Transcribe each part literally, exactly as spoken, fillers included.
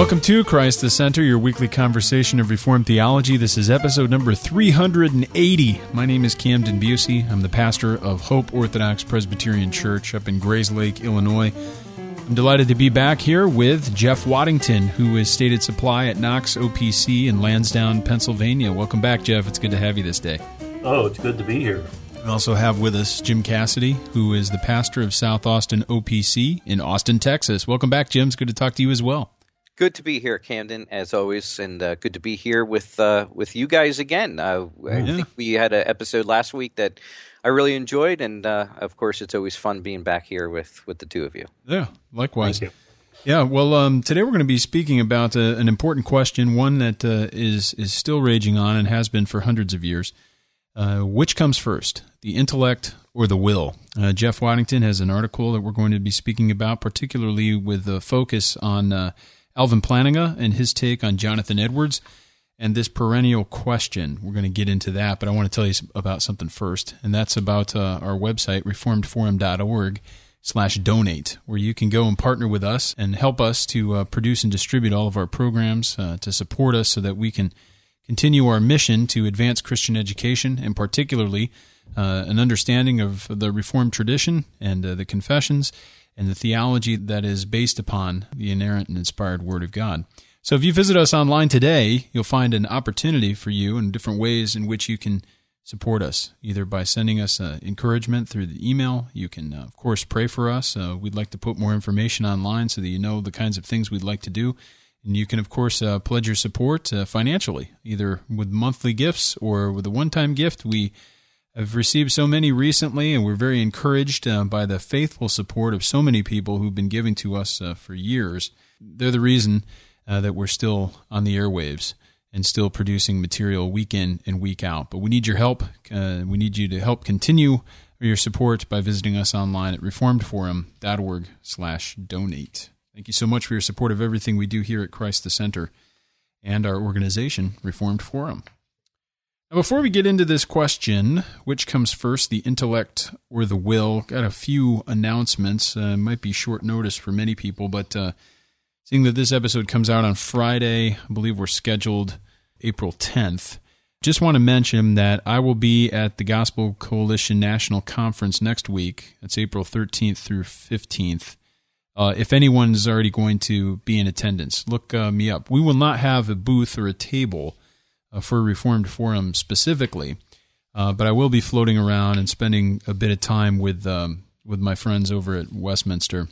Welcome to Christ the Center, your weekly conversation of Reformed theology. This is episode number three hundred eighty. My name is Camden Busey. I'm the pastor of Hope Orthodox Presbyterian Church up in Grayslake, Illinois. I'm delighted to be back here with Jeff Waddington, who is stated supply at Knox O P C in Lansdowne, Pennsylvania. Welcome back, Jeff. It's good to have you this day. Oh, it's good to be here. We also have with us Jim Cassidy, who is the pastor of South Austin O P C in Austin, Texas. Welcome back, Jim. It's good to talk to you as well. Good to be here, Camden, as always, and uh, good to be here with uh, with you guys again. Uh, I yeah. think we had an episode last week that I really enjoyed, and uh, of course, it's always fun being back here with, with the two of you. Yeah, likewise. Thank you. Yeah, well, um, today we're going to be speaking about uh, an important question, one that uh, is is still raging on and has been for hundreds of years. Uh, which comes first, the intellect or the will? Uh, Jeff Waddington has an article that we're going to be speaking about, particularly with a focus on uh, Alvin Plantinga and his take on Jonathan Edwards and this perennial question. We're going to get into that, but I want to tell you about something first, and that's about uh, our website, reformed forum dot org slash donate, where you can go and partner with us and help us to uh, produce and distribute all of our programs, uh, to support us so that we can continue our mission to advance Christian education, and particularly uh, an understanding of the Reformed tradition and uh, the confessions and the theology that is based upon the inerrant and inspired Word of God. So if you visit us online today, you'll find an opportunity for you and different ways in which you can support us, either by sending us uh, encouragement through the email. You can, uh, of course, pray for us. Uh, we'd like to put more information online so that you know the kinds of things we'd like to do. And you can, of course, uh, pledge your support uh, financially, either with monthly gifts or with a one-time gift. We have received so many recently, and we're very encouraged uh, by the faithful support of so many people who've been giving to us uh, for years. They're the reason uh, that we're still on the airwaves and still producing material week in and week out. But we need your help. Uh, we need you to help continue your support by visiting us online at reformed forum dot org slash donate. Thank you so much for your support of everything we do here at Christ the Center and our organization, Reformed Forum. Now, before we get into this question, which comes first, the intellect or the will, got a few announcements. Uh, might be short notice for many people, but uh, seeing that this episode comes out on Friday, I believe we're scheduled April tenth. Just want to mention that I will be at the Gospel Coalition National Conference next week. That's April thirteenth through fifteenth. Uh, if anyone's already going to be in attendance, look uh, me up. We will not have a booth or a table uh, for Reformed Forum specifically, uh, but I will be floating around and spending a bit of time with um, with my friends over at Westminster.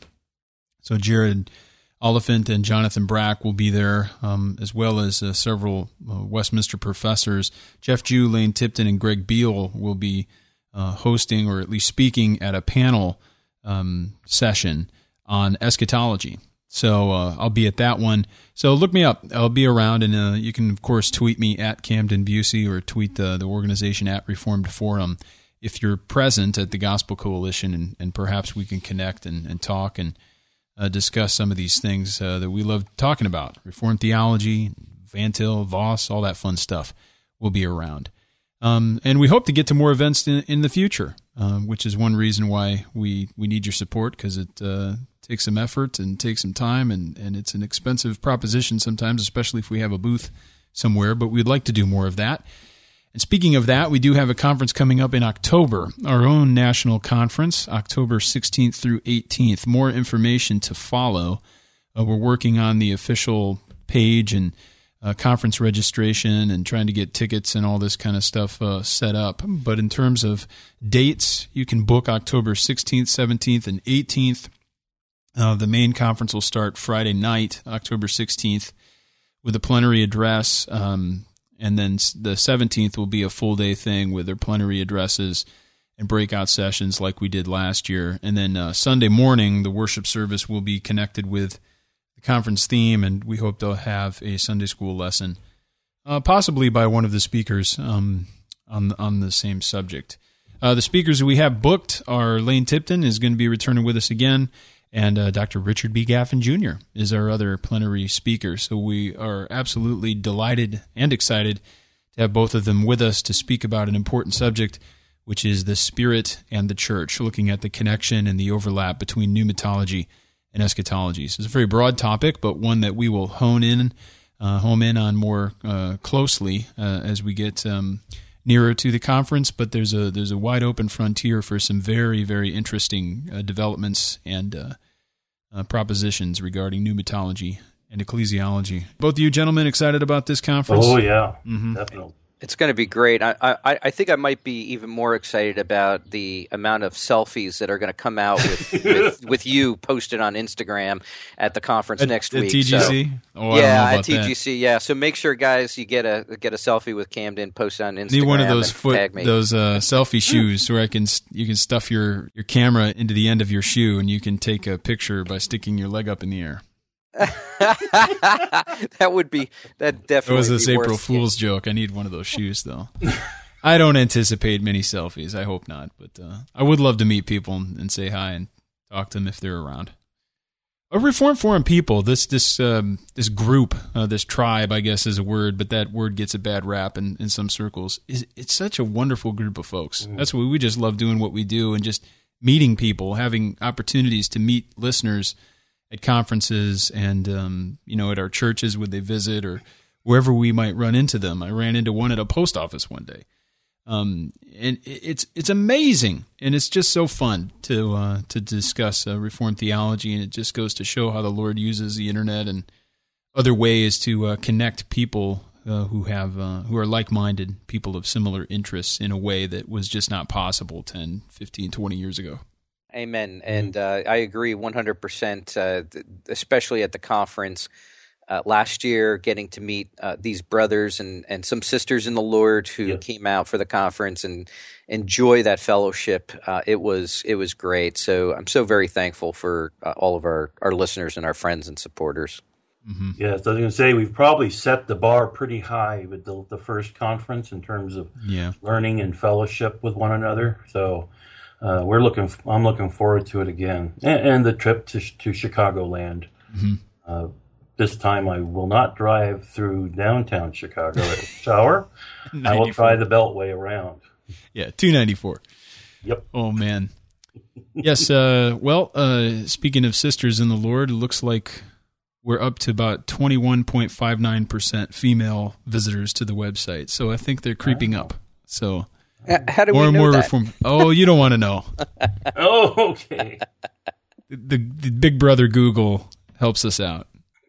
So Jared Oliphant and Jonathan Brack will be there, um, as well as uh, several uh, Westminster professors. Jeff Jew, Lane Tipton, and Greg Beal will be uh, hosting, or at least speaking, at a panel um, session on eschatology. So uh, I'll be at that one. So look me up. I'll be around, and uh, you can, of course, tweet me at Camden Busey or tweet the, the organization at Reformed Forum if you're present at the Gospel Coalition, and, and perhaps we can connect and, and talk and uh, discuss some of these things uh, that we love talking about. Reformed theology, Van Til, Voss, all that fun stuff will be around. Um, and we hope to get to more events in, in the future, uh, which is one reason why we, we need your support, because it uh, takes some effort and takes some time, and, and it's an expensive proposition sometimes, especially if we have a booth somewhere, but we'd like to do more of that. And speaking of that, we do have a conference coming up in October, our own national conference, October sixteenth through eighteenth. More information to follow. Uh, we're working on the official page and Uh, conference registration and trying to get tickets and all this kind of stuff uh, set up. But in terms of dates, you can book October sixteenth, seventeenth, and eighteenth. Uh, the main conference will start Friday night, October sixteenth, with a plenary address, um, and then the seventeenth will be a full-day thing with their plenary addresses and breakout sessions like we did last year. And then uh, Sunday morning, the worship service will be connected with conference theme, and we hope to have a Sunday school lesson, uh, possibly by one of the speakers um, on on the same subject. Uh, the speakers we have booked are Lane Tipton is going to be returning with us again, and uh, Doctor Richard B. Gaffin Junior is our other plenary speaker. So we are absolutely delighted and excited to have both of them with us to speak about an important subject, which is the Spirit and the Church, looking at the connection and the overlap between pneumatology and eschatology. So it's a very broad topic, but one that we will hone in, uh, home in on more uh, closely uh, as we get um, nearer to the conference. But there's a there's a wide open frontier for some very very interesting uh, developments and uh, uh, propositions regarding pneumatology and ecclesiology. Both of you gentlemen excited about this conference? Oh yeah, mm-hmm. definitely. It's going to be great. I, I I think I might be even more excited about the amount of selfies that are going to come out with with, with you posted on Instagram at the conference at, next at week. T G C? So, oh, yeah, I don't know at T G C. that. Yeah. So make sure, guys, you get a get a selfie with Camden, post it on Instagram. Need one of those and foot tag me. those uh, selfie shoes where I can you can stuff your, your camera into the end of your shoe and you can take a picture by sticking your leg up in the air. That would be that definitely. It was this be April worth Fool's joke. I need one of those shoes though. I don't anticipate many selfies. I hope not, but uh, I would love to meet people and, and say hi and talk to them if they're around. A Reformed Forum people, this this um, this group, uh, this tribe, I guess is a word, but that word gets a bad rap in, in some circles. Is it's such a wonderful group of folks. Mm. That's why we just love doing what we do and just meeting people, having opportunities to meet listeners at conferences and, um, you know, at our churches would they visit or wherever we might run into them. I ran into one at a post office one day. Um, and it's it's amazing, and it's just so fun to uh, to discuss uh, Reformed theology, and it just goes to show how the Lord uses the internet and other ways to uh, connect people uh, who have uh, who are like-minded, people of similar interests in a way that was just not possible ten, fifteen, twenty years ago. Amen. And uh, I agree one hundred percent, uh, especially at the conference uh, last year, getting to meet uh, these brothers and, and some sisters in the Lord who Yes. came out for the conference and enjoy that fellowship. Uh, it was it was great. So I'm so very thankful for uh, all of our, our listeners and our friends and supporters. Mm-hmm. Yes, I was going to say we've probably set the bar pretty high with the, the first conference in terms of Yeah. learning and fellowship with one another. So uh, we're looking. I'm looking forward to it again, and, and the trip to to Chicagoland. Mm-hmm. Uh, this time I will not drive through downtown Chicago at rush hour. I will try the Beltway around. Yeah, two ninety-four. Yep. Oh, man. Yes, uh, well, uh, speaking of sisters in the Lord, it looks like we're up to about twenty-one point five nine percent female visitors to the website. So I think they're creeping up. So Uh, How do more we and know more that? reform. Oh, you don't want to know. Oh, okay. The, the big brother Google helps us out.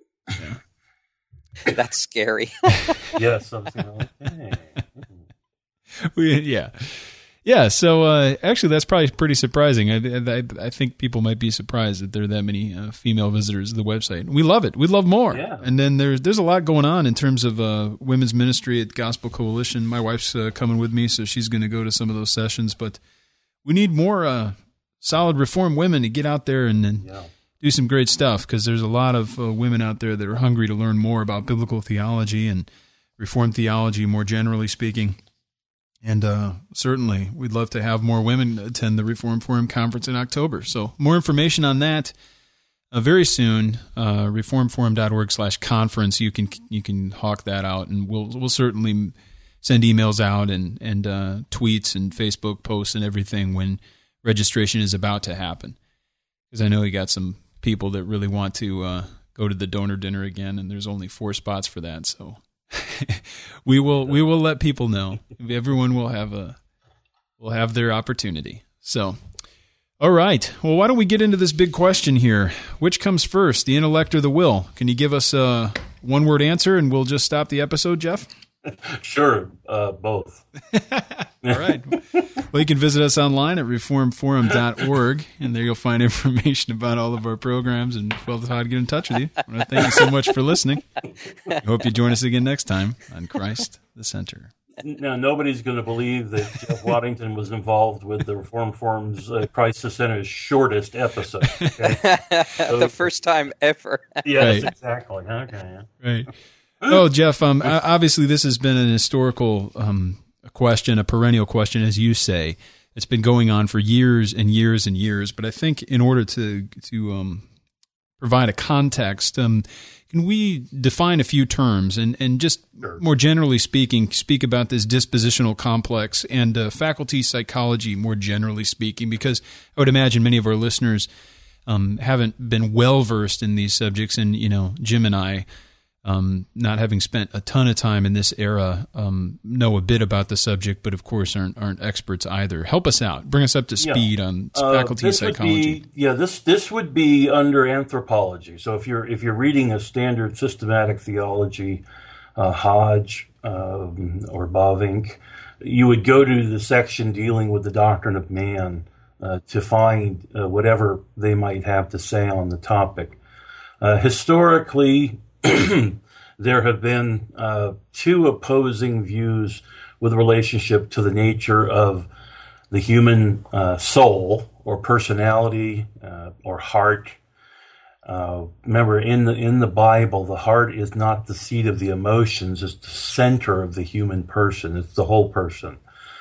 That's scary. Yes, I was going okay. We, yeah. Yeah, so uh, actually that's probably pretty surprising. I, I, I think people might be surprised that there are that many uh, female visitors to the website. We love it. We'd love more. Yeah. And then there's there's a lot going on in terms of uh, women's ministry at Gospel Coalition. My wife's uh, coming with me, so she's going to go to some of those sessions. But we need more uh, solid Reformed women to get out there and, and Yeah. do some great stuff, because there's a lot of uh, women out there that are hungry to learn more about biblical theology and Reformed theology more generally speaking. And uh, certainly, we'd love to have more women attend the Reformed Forum Conference in October. So more information on that uh, very soon. Uh, reformedforum.org slash conference. You can you can hawk that out, and we'll we'll certainly send emails out and and uh, tweets and Facebook posts and everything when registration is about to happen. Because I know you got some people that really want to uh, go to the donor dinner again, and there's only four spots for that. So. we will we will let people know. Everyone will have a will have their opportunity. So, all right. Well, why don't we get into this big question here? Which comes first, the intellect or the will? Can you give us a one word answer, and we'll just stop the episode, Jeff? Sure, uh, both. All right. Well, you can visit us online at reformed forum dot org, and there you'll find information about all of our programs and well, how to get in touch with you. I want to thank you so much for listening. I hope you join us again next time on Christ the Center. Now, nobody's going to believe that Jeff Waddington was involved with the Reform Forum's uh, Christ the Center's shortest episode. Okay? So, The first time ever. yes, Right. exactly. Okay. Right. Oh, Jeff, um, obviously this has been an historical um, question, a perennial question, as you say. It's been going on for years and years and years. But I think in order to to um, provide a context, um, can we define a few terms and, and just Sure. more generally speaking, speak about this dispositional complex and uh, faculty psychology more generally speaking? Because I would imagine many of our listeners um, haven't been well versed in these subjects, and you know, Jim and I, um, not having spent a ton of time in this era, um, know a bit about the subject, but of course aren't aren't experts either. Help us out, bring us up to speed yeah. on uh, faculty this psychology. Would be, yeah, this this would be under anthropology. So if you're if you're reading a standard systematic theology, uh, Hodge um, or Bavinck, you would go to the section dealing with the doctrine of man uh, to find uh, whatever they might have to say on the topic. Uh, historically, there have been uh, two opposing views with relationship to the nature of the human uh, soul or personality uh, or heart. Uh, remember, in the in the Bible, the heart is not the seat of the emotions; it's the center of the human person. It's the whole person,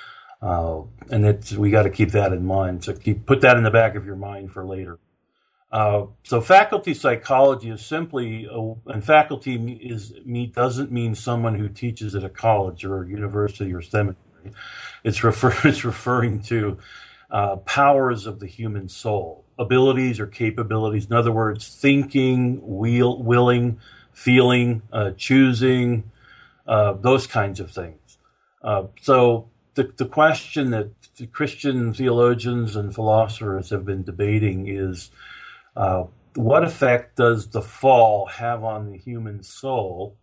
uh, and it's we got to keep that in mind. So keep put that in the back of your mind for later. Uh, so faculty psychology is simply, a, and faculty is me doesn't mean someone who teaches at a college or a university or seminary. It's refer it's referring to uh, powers of the human soul, abilities or capabilities. In other words, thinking, will, willing, feeling, uh, choosing, uh, those kinds of things. Uh, so the the question that the Christian theologians and philosophers have been debating is, Uh, what effect does the fall have on the human soul,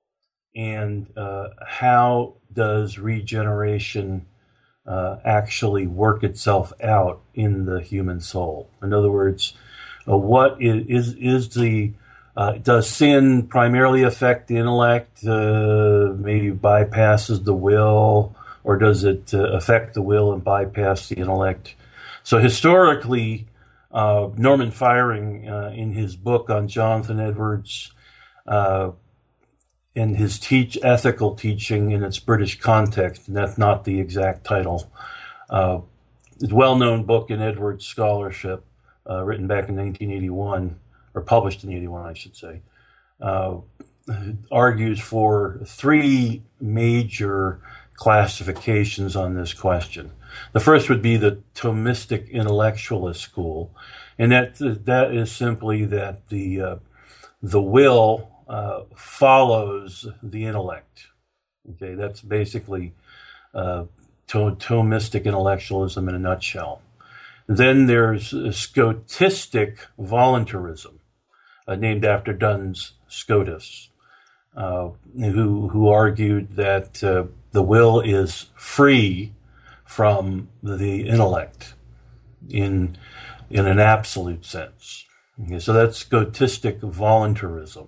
and uh, how does regeneration uh, actually work itself out in the human soul? In other words, uh, what is is, is the uh, does sin primarily affect the intellect, uh, maybe bypasses the will, or does it uh, affect the will and bypass the intellect? So historically, Uh, Norman Firing, uh, in his book on Jonathan Edwards, uh, in his teach ethical teaching in its British context, and that's not the exact title, uh, it's a well-known book in Edwards scholarship, uh, written back in nineteen eighty-one, or published in eighty-one, I should say, uh, argues for three major classifications on this question. The first would be the Thomistic intellectualist school, and that that is simply that the uh, the will uh, follows the intellect. Okay, that's basically uh, Thomistic intellectualism in a nutshell. Then there's Scotistic voluntarism, uh, named after Duns Scotus, uh, who who argued that uh, the will is free from the intellect in in an absolute sense. Okay, so that's Scotistic voluntarism.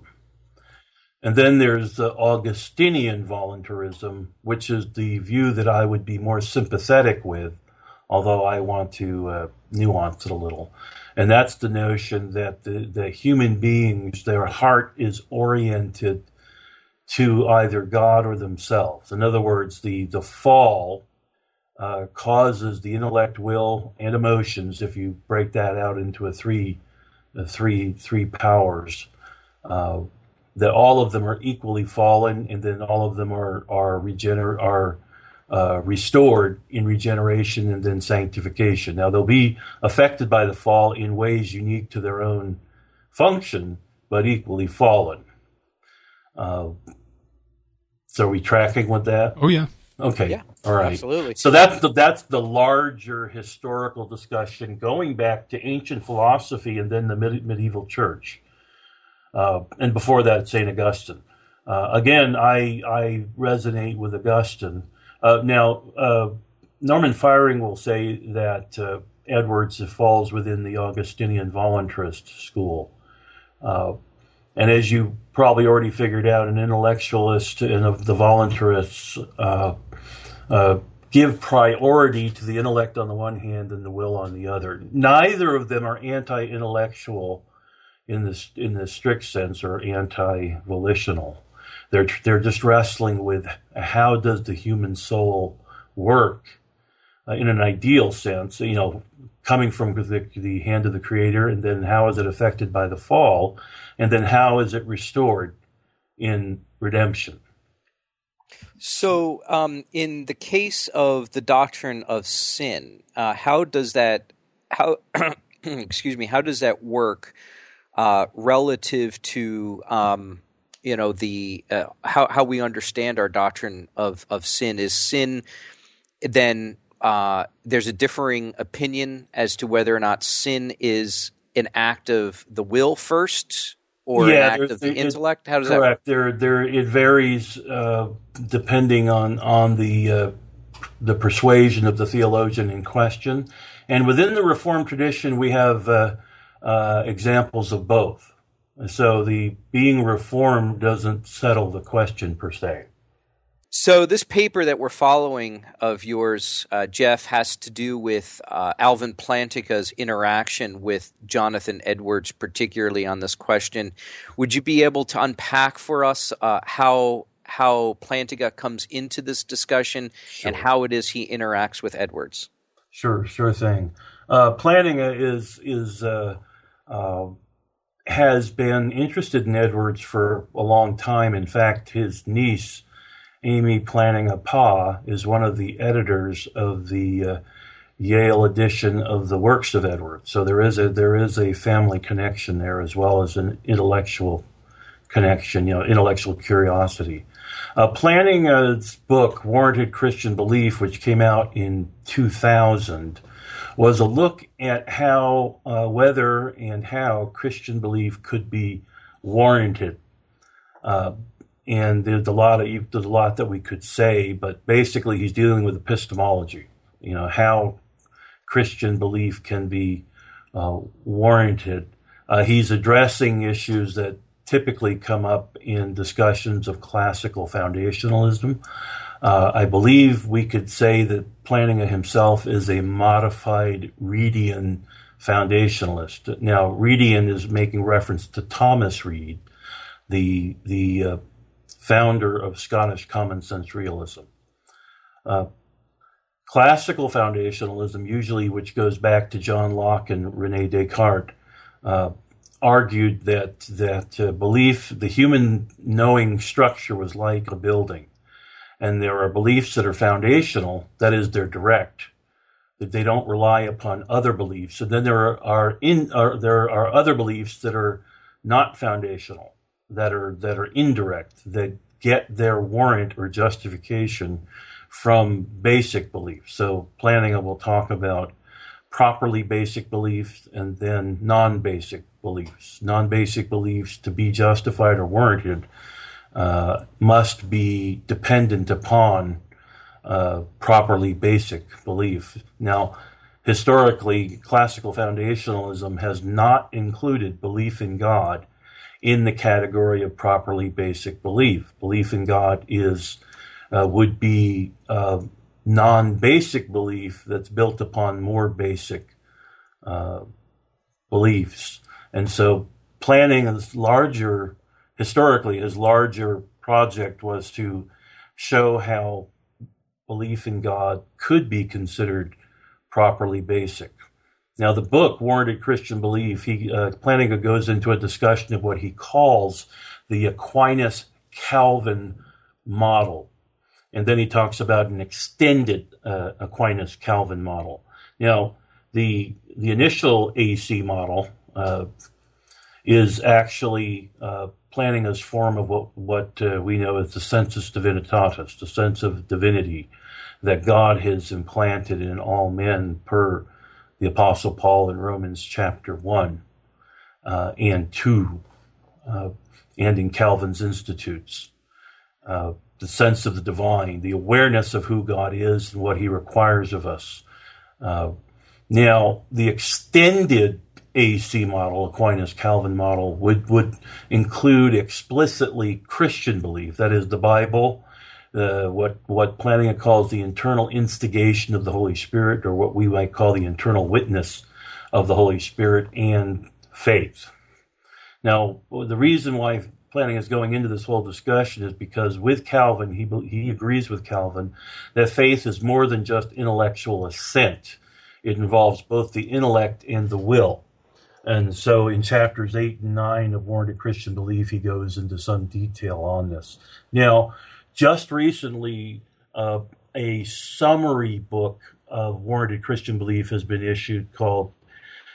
And then there's the Augustinian voluntarism, which is the view that I would be more sympathetic with, although I want to uh, nuance it a little. And that's the notion that the, the human beings, their heart is oriented to either God or themselves. In other words, the, the fall Uh, causes the intellect, will, and emotions, if you break that out into a three, a three, three powers, uh, that all of them are equally fallen, and then all of them are are regener are uh, restored in regeneration and then sanctification. Now they'll be affected by the fall in ways unique to their own function, but equally fallen. Uh, so are we tracking with that? Oh yeah. Okay. Yeah, all right. Absolutely. So that's the that's the larger historical discussion going back to ancient philosophy and then the mid- medieval church, uh, and before that, Saint Augustine. Uh, again, I I resonate with Augustine. Uh, now, uh, Norman Firing will say that uh, Edwards falls within the Augustinian voluntarist school. Uh, And as you probably already figured out, an intellectualist and the voluntarists uh, uh, give priority to the intellect on the one hand and the will on the other. Neither of them are anti-intellectual in this in the strict sense, or anti-volitional. They're they're just wrestling with how does the human soul work uh, in an ideal sense, you know, coming from the, the hand of the Creator, and then how is it affected by the fall? And then how is it restored in redemption? So, um, in the case of the doctrine of sin, uh, how does that how excuse me, how does that work uh, relative to um, you know the uh, how how we understand our doctrine of of sin? Is sin then uh, there's a differing opinion as to whether or not sin is an act of the will first or yeah, an act of the it, intellect? How does correct. that work? There, there, it varies uh, depending on on the uh, the persuasion of the theologian in question, and within the Reformed tradition, we have uh, uh, examples of both. So the being Reformed doesn't settle the question per se. So this paper that we're following of yours, uh, Jeff, has to do with uh, Alvin Plantinga's interaction with Jonathan Edwards, particularly on this question. Would you be able to unpack for us uh, how how Plantinga comes into this discussion Sure. and how it is he interacts with Edwards? Sure, sure thing. Uh, Plantinga is is uh, uh, has been interested in Edwards for a long time. In fact, his niece, Amy Plantinga Pa, is one of the editors of the uh, Yale edition of the works of Edwards. So there is a there is a family connection there, as well as an intellectual connection, you know, intellectual curiosity. Uh, Plantinga's book, Warranted Christian Belief, which came out in two thousand, was a look at how, uh, whether and how Christian belief could be warranted. Uh, And there's a lot of there's a lot that we could say, but basically he's dealing with epistemology. You know, how Christian belief can be uh, warranted. Uh, he's addressing issues that typically come up in discussions of classical foundationalism. Uh, I believe we could say that Plantinga himself is a modified Reedian foundationalist. Now, Reedian is making reference to Thomas Reid, the the uh, founder of Scottish common sense realism. Uh, classical foundationalism, usually which goes back to John Locke and René Descartes, uh, argued that that uh, belief, the human knowing structure was like a building, and there are beliefs that are foundational, that is, they're direct, that they don't rely upon other beliefs, and then there are, are in are, there are other beliefs that are not foundational, that are that are indirect, that get their warrant or justification from basic beliefs. So Plantinga will talk about properly basic beliefs and then non-basic beliefs. Non-basic beliefs, to be justified or warranted, uh, must be dependent upon uh, properly basic belief. Now, historically, classical foundationalism has not included belief in God in the category of properly basic belief. Belief in God is uh, would be uh, non-basic belief that's built upon more basic uh, beliefs. And so Plantinga's larger, historically, his larger project was to show how belief in God could be considered properly basic. Now, the book, Warranted Christian Belief, he, uh, Plantinga goes into a discussion of what he calls the Aquinas-Calvin model. And then he talks about an extended uh, Aquinas-Calvin model. Now, the the initial A C model uh, is actually uh, Plantinga's form of what, what uh, we know as the sensus divinitatis, the sense of divinity that God has implanted in all men per the Apostle Paul in Romans chapter one uh, and two, uh, and in Calvin's Institutes. Uh, the sense of the divine, the awareness of who God is and what he requires of us. Uh, now, the extended A C model, Aquinas-Calvin model, would, would include explicitly Christian belief, that is, the Bible, uh, what, what Plantinga calls the internal instigation of the Holy Spirit, or what we might call the internal witness of the Holy Spirit, and faith. Now, the reason why Plantinga is going into this whole discussion is because with Calvin, he he agrees with Calvin that faith is more than just intellectual assent. It involves both the intellect and the will. And so in chapters eight and nine of Warranted Christian Belief, he goes into some detail on this. Now, just recently, uh, a summary book of Warranted Christian Belief has been issued called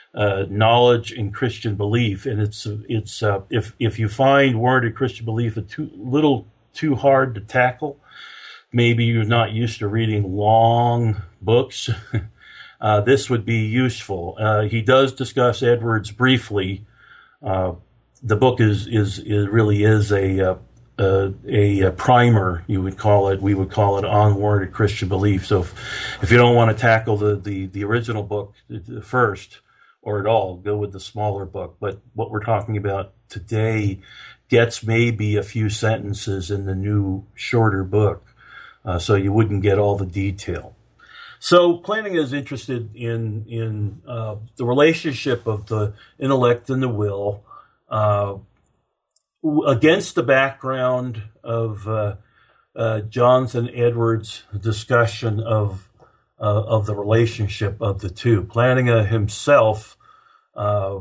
uh, knowledge and Christian belief, and it's it's uh, if if you find warranted Christian belief a too little too hard to tackle, maybe you're not used to reading long books. uh, this would be useful. Uh, he does discuss Edwards briefly. Uh, the book is is, is really is a, uh, a a primer, you would call it. We would call it on warranted Christian belief. So if, if you don't want to tackle the, the, the original book first or at all, go with the smaller book. But what we're talking about today gets maybe a few sentences in the new shorter book, uh, so you wouldn't get all the detail. So Plantinga is interested in in uh, the relationship of the intellect and the will, uh, against the background of uh, uh, Jonathan Edwards' discussion of uh, of the relationship of the two. Plantinga himself uh,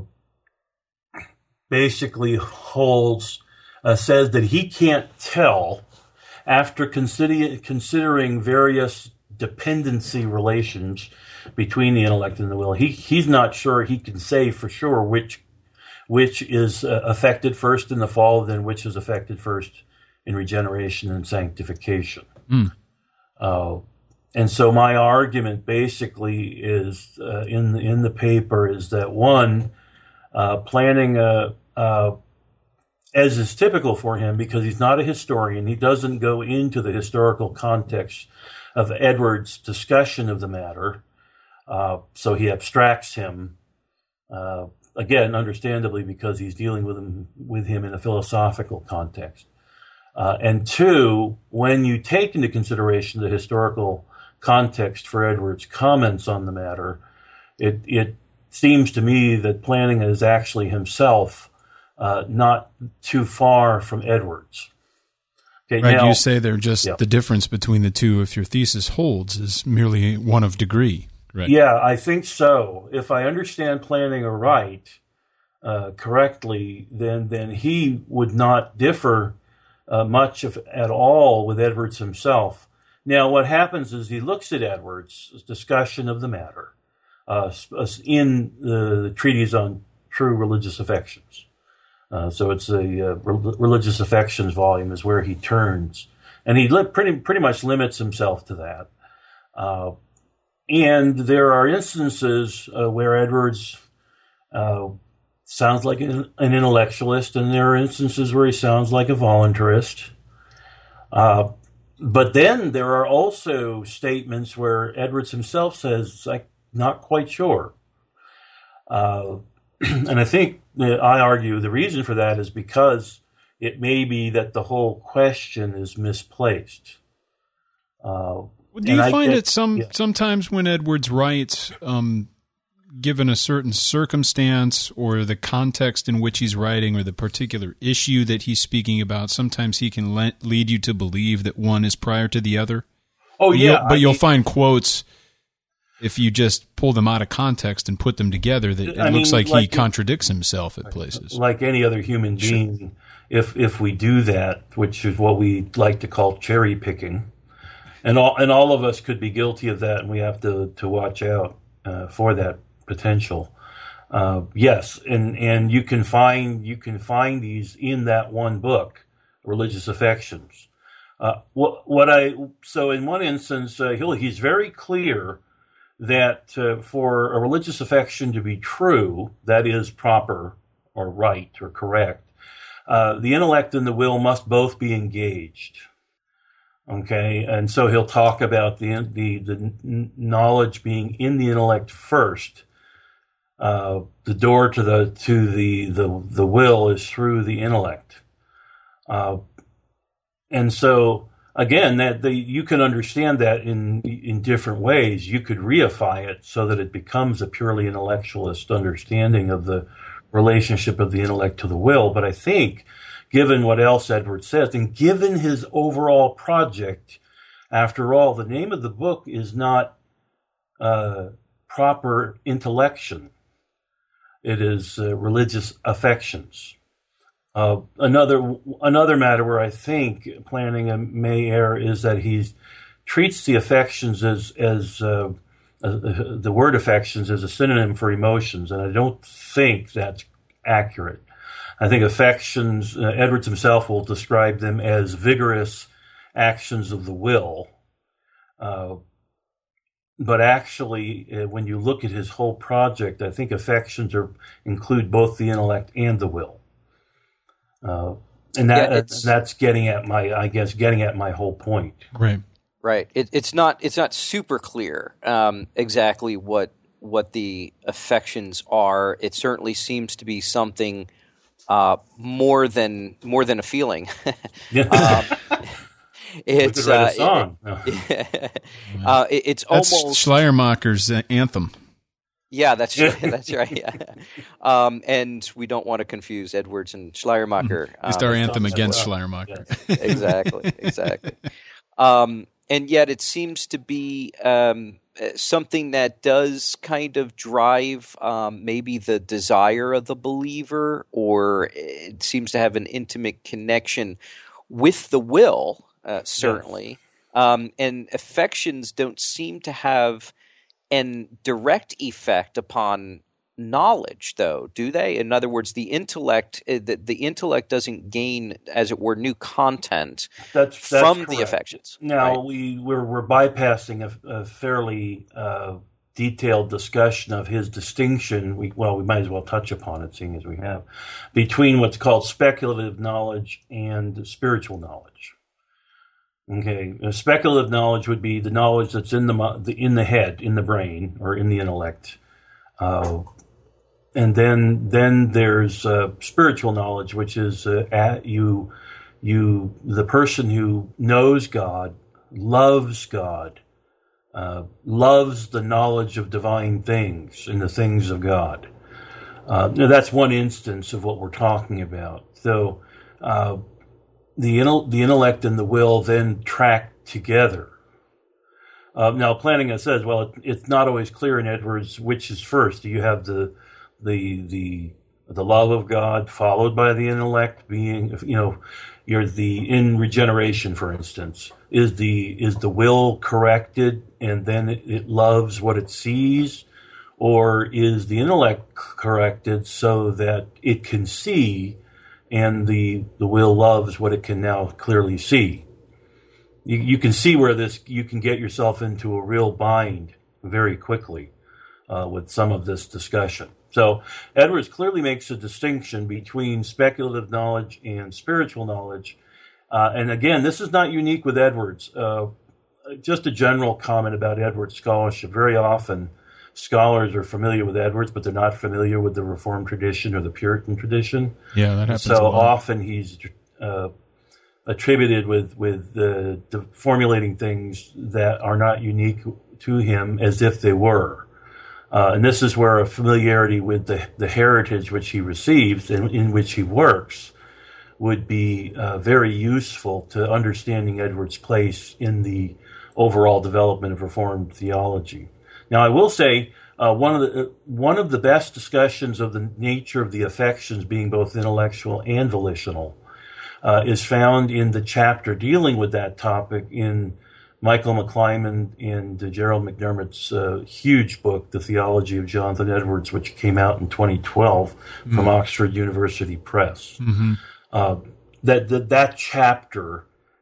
basically holds uh, says that he can't tell after consider- considering various dependency relations between the intellect and the will. He he's not sure he can say for sure which which is uh, affected first in the fall, then which is affected first in regeneration and sanctification. Mm. Uh, and so my argument basically is uh, in the, in the paper is that one, uh, Plantinga, uh, as is typical for him, because he's not a historian, he doesn't go into the historical context of Edwards' discussion of the matter, uh, so he abstracts him, uh, again, understandably, because he's dealing with him, with him in a philosophical context. Uh, and two, when you take into consideration the historical context for Edwards' comments on the matter, it, it seems to me that Plantinga is actually himself uh, not too far from Edwards. Okay, right, now, you say they're just yeah. the difference between the two, if your thesis holds, is merely one of degree, right? Yeah, I think so. If I understand Plantinga right, uh, correctly, then then he would not differ uh, much of, at all with Edwards himself. Now, what happens is he looks at Edwards' discussion of the matter uh, in the, the Treatise on True Religious Affections. Uh, so it's a uh, re- religious affections volume is where he turns, and he li- pretty pretty much limits himself to that. Uh, and there are instances uh, where Edwards uh, sounds like an, an intellectualist, and there are instances where he sounds like a voluntarist. Uh, but then there are also statements where Edwards himself says, "I'm not quite sure." Uh, And I think, I argue, the reason for that is because it may be that the whole question is misplaced. Uh, Do you find get, it some yeah. sometimes when Edwards writes, um, given a certain circumstance or the context in which he's writing or the particular issue that he's speaking about, sometimes he can le- lead you to believe that one is prior to the other? Oh, but yeah. You'll, but I you'll mean, find quotes, if you just pull them out of context and put them together, that it I looks mean, like, like he contradicts himself at places. Like any other human being, if if we do that, which is what we like to call cherry picking, and all and all of us could be guilty of that, and we have to to watch out uh, for that potential. Uh, yes, and and you can find you can find these in that one book, Religious Affections. Uh, what what I so in one instance, uh, he'll, he's very clear that uh, for a religious affection to be true, that is proper or right or correct, uh, the intellect and the will must both be engaged. Okay, and so he'll talk about the the, the knowledge being in the intellect first. Uh, the door to the to the the, the will is through the intellect, uh, and so. Again, that the, you can understand that in in different ways. You could reify it so that it becomes a purely intellectualist understanding of the relationship of the intellect to the will. But I think, given what else Edwards says, and given his overall project, after all, the name of the book is not uh, proper intellection. It is uh, Religious Affections. Uh, another another matter where I think Plantinga may err is that he treats the affections as as uh, uh, the word affections is a synonym for emotions, and I don't think that's accurate. I think affections, uh, Edwards himself will describe them as vigorous actions of the will. Uh, but actually, uh, when you look at his whole project, I think affections are include both the intellect and the will. Uh, and that yeah, that's getting at my, I guess, getting at my whole point. Right. Right. It, it's not it's not super clear um, exactly what what the affections are. It certainly seems to be something uh, more than more than a feeling. um, it's we could write a song. It, uh, it, it's that's almost Schleiermacher's anthem. Yeah, that's right. That's right. Yeah. Um, and we don't want to confuse Edwards and Schleiermacher. It's um, our anthem against well. Schleiermacher. Yes. Exactly. Exactly. Um, and yet it seems to be um, something that does kind of drive um, maybe the desire of the believer, or it seems to have an intimate connection with the will, uh, certainly. Yes. Um, and affections don't seem to have an direct effect upon knowledge, though, do they? In other words, the intellect the, the intellect doesn't gain, as it were, new content that's, that's from correct. the affections. Now right? we we're, we're bypassing a, a fairly uh, detailed discussion of his distinction. We well, we might as well touch upon it, seeing as we have, between what's called speculative knowledge and spiritual knowledge. Okay, a speculative knowledge would be the knowledge that's in the in the head, in the brain, or in the intellect. Uh, And then, then there's uh, spiritual knowledge, which is uh, at you, you, the person who knows God, loves God, uh, loves the knowledge of divine things and the things of God. Uh, now that's one instance of what we're talking about. So, uh, the intel- the intellect and the will then track together. Uh, now, Plantinga says, well, it, it's not always clear in Edwards which is first. Do you have the the the the love of God followed by the intellect being, you know, you're the in regeneration, for instance, is the is the will corrected and then it, it loves what it sees, or is the intellect corrected so that it can see and the the will loves what it can now clearly see? You, you can see where this you can get yourself into a real bind very quickly uh, with some of this discussion. So Edwards clearly makes a distinction between speculative knowledge and spiritual knowledge. Uh, and again, this is not unique with Edwards. Uh, just a general comment about Edwards' scholarship. Very often, scholars are familiar with Edwards, but they're not familiar with the Reformed tradition or the Puritan tradition. Yeah, that happens. So a lot. often he's uh, attributed with with the, the formulating things that are not unique to him as if they were. Uh, and this is where a familiarity with the, the heritage which he receives and in which he works would be uh, very useful to understanding Edwards' place in the overall development of Reformed theology. Now, I will say uh, one of the one of the best discussions of the nature of the affections being both intellectual and volitional uh, is found in the chapter dealing with that topic in Michael McClyman and uh, Gerald McDermott's uh, huge book, The Theology of Jonathan Edwards, which came out in twenty twelve mm-hmm. from Oxford University Press. Mm-hmm. Uh, that, that that chapter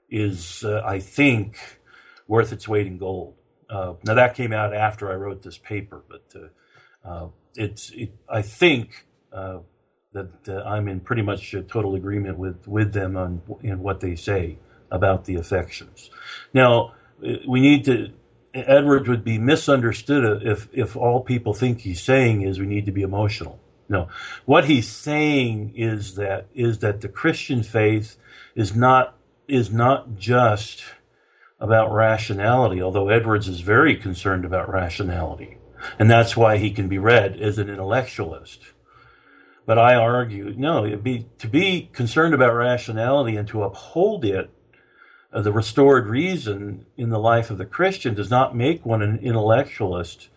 is, uh, I think, worth its weight in gold. Uh, now, that came out after I wrote this paper, but uh, uh, it's it, I think uh, that uh, I'm in pretty much a total agreement with, with them on in what they say about the affections. Now, we need to, Edwards would be misunderstood if, if all people think he's saying is we need to be emotional. No, what he's saying is that, is that the Christian faith is not, is not just about rationality, although Edwards is very concerned about rationality. And that's why he can be read as an intellectualist. But I argue, no, it'd be, to be concerned about rationality and to uphold it, Uh, the restored reason in the life of the Christian does not make one an intellectualist.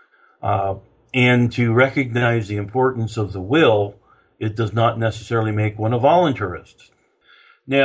Uh, and to recognize the importance of the will, it does not necessarily make one a voluntarist. Now,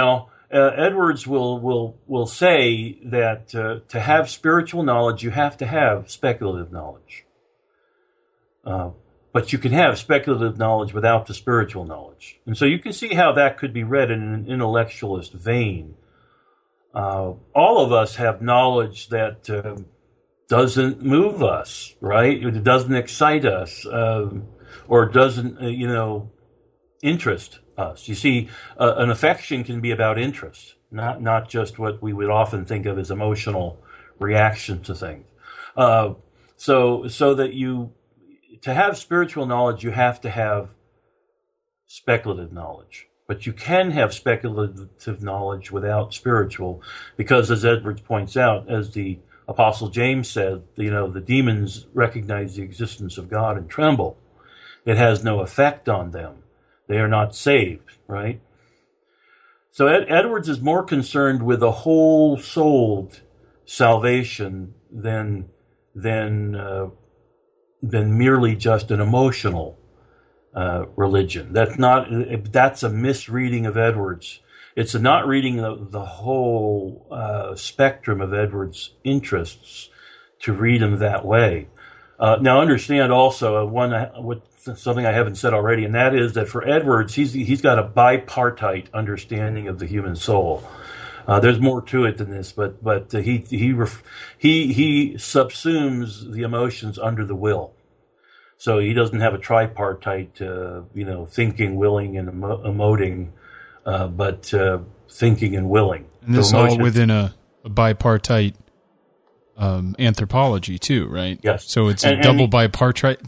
uh, Edwards will will will say that uh, to have spiritual knowledge, you have to have speculative knowledge. Uh, but you can have speculative knowledge without the spiritual knowledge, and so you can see how that could be read in an intellectualist vein. Uh, all of us have knowledge that uh, doesn't move us, right? It doesn't excite us, um, or doesn't, uh, you know, interest us. You see, uh, an affection can be about interest, not not just what we would often think of as emotional reaction to things. Uh, so, so that you, to have spiritual knowledge, you have to have speculative knowledge. But you can have speculative knowledge without spiritual, because, as Edwards points out, as the Apostle James said, you know, the demons recognize the existence of God and tremble. It has no effect on them. They are not saved, right? So Ed- Edwards is more concerned with a whole-souled salvation than than uh, than merely just an emotional Uh, religion. That's not. That's a misreading of Edwards. It's a not reading the, the whole uh, spectrum of Edwards' interests to read him that way. Uh, now, understand also uh, one what something I haven't said already, and that is that for Edwards, he's he's got a bipartite understanding of the human soul. Uh, there's more to it than this, but but uh, he he ref, he he subsumes the emotions under the will. So he doesn't have a tripartite, uh, you know, thinking, willing, and emo- emoting, uh, but uh, thinking and willing. And this so all emotion, within a, a bipartite um, anthropology too, right? Yes. So it's a and, double and bipartite.